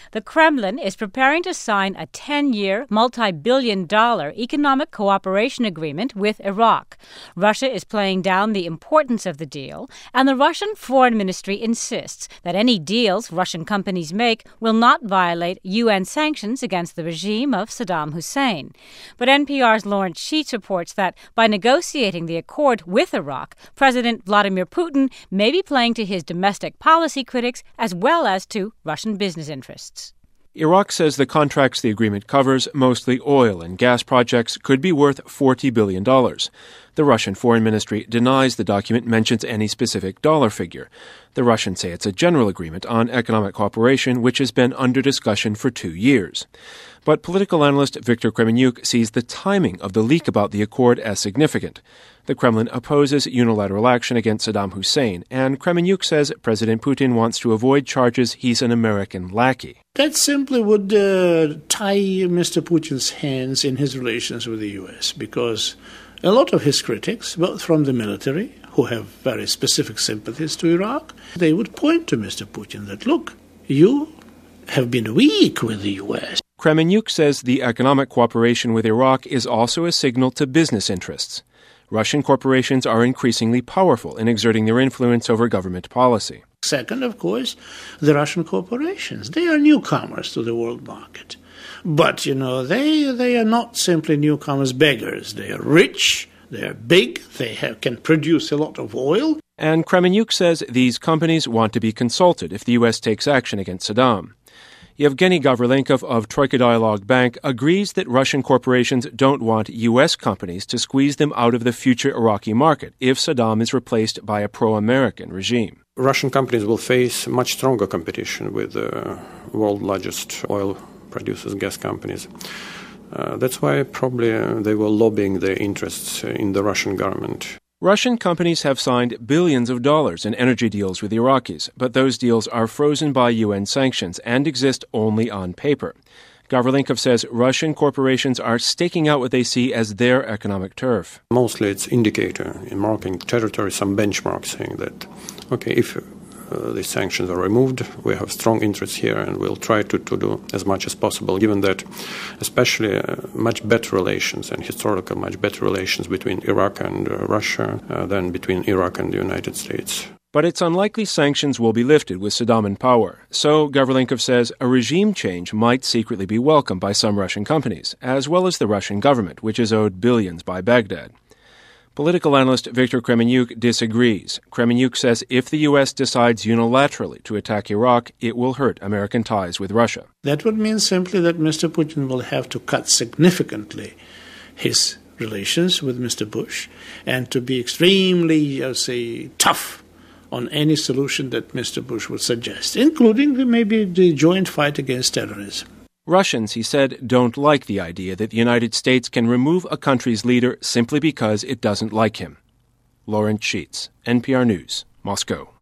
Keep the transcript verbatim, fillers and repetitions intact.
The Kremlin is preparing to sign a ten-year, multi-billion dollar economic cooperation agreement with Iraq. Russia is playing down the importance of the deal, and the Russian Foreign Ministry insists that any deals Russian companies make will not violate U N sanctions against the regime of Saddam Hussein. But N P R's Lawrence Sheets reports that by negotiating the accord with Iraq, President Vladimir Putin may be playing to his domestic policy critics as well as to Russian business interests. Iraq says the contracts the agreement covers, mostly oil and gas projects, could be worth forty billion dollars. The Russian Foreign Ministry denies the document mentions any specific dollar figure. The Russians say it's a general agreement on economic cooperation, which has been under discussion for two years. But political analyst Viktor Kremenyuk sees the timing of the leak about the accord as significant. The Kremlin opposes unilateral action against Saddam Hussein, and Kremenyuk says President Putin wants to avoid charges he's an American lackey. That simply would uh, tie Mister Putin's hands in his relations with the U S, because a lot of his critics, both from the military, who have very specific sympathies to Iraq, they would point to Mister Putin that, look, you have been weak with the U S. Kremenyuk says the economic cooperation with Iraq is also a signal to business interests. Russian corporations are increasingly powerful in exerting their influence over government policy. Second, of course, the Russian corporations. They are newcomers to the world market. But, you know, they they are not simply newcomers beggars. They are rich, they are big, they have, can produce a lot of oil. And Kremenyuk says these companies want to be consulted if the U S takes action against Saddam. Yevgeny Gavrilenkov of Troika Dialogue Bank agrees that Russian corporations don't want U S companies to squeeze them out of the future Iraqi market if Saddam is replaced by a pro-American regime. Russian companies will face much stronger competition with the world's largest oil producers, gas companies. Uh, that's why probably uh, they were lobbying their interests in the Russian government. Russian companies have signed billions of dollars in energy deals with the Iraqis, but those deals are frozen by U N sanctions and exist only on paper. Gavrilenkov says Russian corporations are staking out what they see as their economic turf. Mostly it's indicator in marking territory, some benchmark saying that, okay, if uh, the sanctions are removed, we have strong interests here and we'll try to, to do as much as possible, given that especially uh, much better relations and historical much better relations between Iraq and uh, Russia uh, than between Iraq and the United States. But it's unlikely sanctions will be lifted with Saddam in power. So, Gavrilenkov says, a regime change might secretly be welcomed by some Russian companies, as well as the Russian government, which is owed billions by Baghdad. Political analyst Viktor Kremenyuk disagrees. Kremenyuk says if the U S decides unilaterally to attack Iraq, it will hurt American ties with Russia. That would mean simply that Mister Putin will have to cut significantly his relations with Mister Bush and to be extremely, I'll say, tough on any solution that Mister Bush would suggest, including the, maybe the joint fight against terrorism. Russians, he said, don't like the idea that the United States can remove a country's leader simply because it doesn't like him. Lawrence Sheets, N P R News, Moscow.